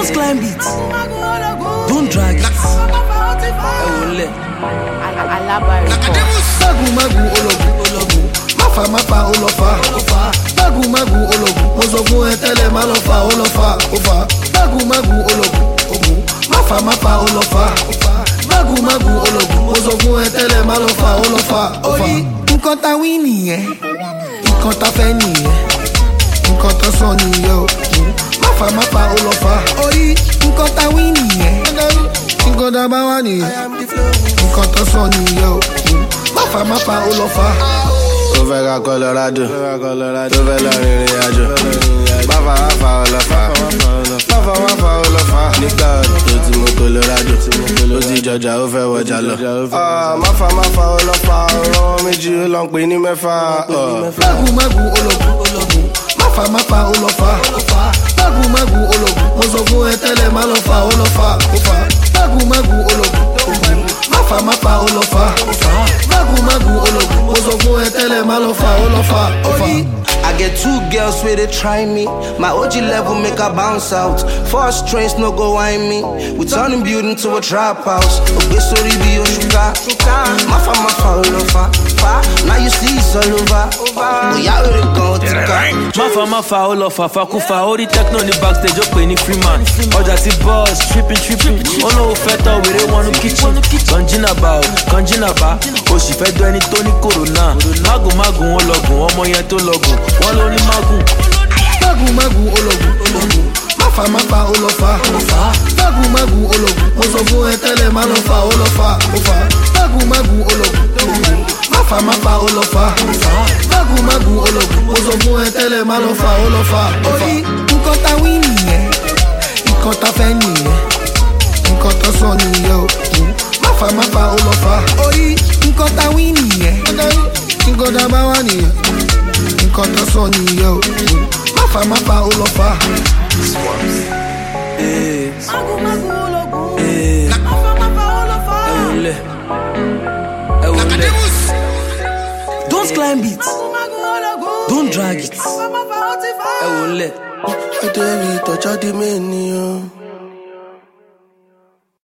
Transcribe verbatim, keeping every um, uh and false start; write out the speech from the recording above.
Don't climb it. Don't drag it. Magu magu ologu ologu. Mafa mafa olofa ofa. Magu magu ologu. Mozogu etele malofa olofa ofa. Magu magu ologu ogu. Mafa mafa olofa ofa. Magu magu ologu. Mozogu etele malofa olofa ofa. Nǹkan tá wí nìyẹn. Nǹkan tá fẹ́ nìyẹn. Nǹkan tó sọ nìyẹn o. Mafa mafa olofa. Orí nǹkan tá wí nìyẹn. Nǹkan tá bá wà nìyẹn. Nǹkan tó sọ nìyẹn o. Mafa mafa olofa. Ó fẹ́ ká Colorado, tó fẹ́ lọ rìnrìn àjò. Mafa mafa olofa. Mafa mafa olofa. Nígbà tó ti mú Colorado, ó ti jọjà ó fẹ́ wọjà lọ. Mafa mafa olofa. Ọ̀rọ̀ méjì ó lọ ń pè ní mẹ́fà. Magu magu ologu ologu. Mafa mafa olofa. Magu magu ologu. Mozogu etele malofa olofa ofa. Magu magu ologu ologu. Mafa mafa olofa. Magu magu ologu. Mozogu etele malofa olofa ofa. I get two girls where they try me. My O G level make her bounce out. Four strings no go whine me. We turning building to a trap house. Okay, sorry be your sugar. Mafa mafa olofa. Now you see it's all over. Oh yeah, we go to the Mafa mafa olofa. Fakufa. All the techno in the backstage. Just playing free man. All that boss tripping tripping. Oh no, feta we don't want to kitchen. Kanjina ba, kanjina ba. Oh she fed do any Tony Corona. Magu magu ologun. Omo yen to logun. One only magu. Magu magu ologu ologu. Mafa mafa olofa. Magu magu ologu. Mozogu etele malofa olofa ofa. Magu magu ologu ologu. Mafa mafa olofa. Magu magu ologu. Mozogu etele malofa olofa ofa. Nǹkan tá wí nìyẹn. Nǹkan tá fẹ́ nìyẹn. Nǹkan tó sọ nìyẹn o. Mafa mafa olofa. Orí nǹkan tá wí nìyẹn. Nǹkan tá bá wà nìyẹn. Nǹkan tó sọ nìyẹn o. Mafa mafa olofa. Eh. Magu magu ologu. Eh. Mafa mafa olofa. Ewole. Ewole. Don't climb it. Don't drag it. Mafa mafa otifa. Ewole. Ó dé rí ìtọ́jọ́ di mí ni o.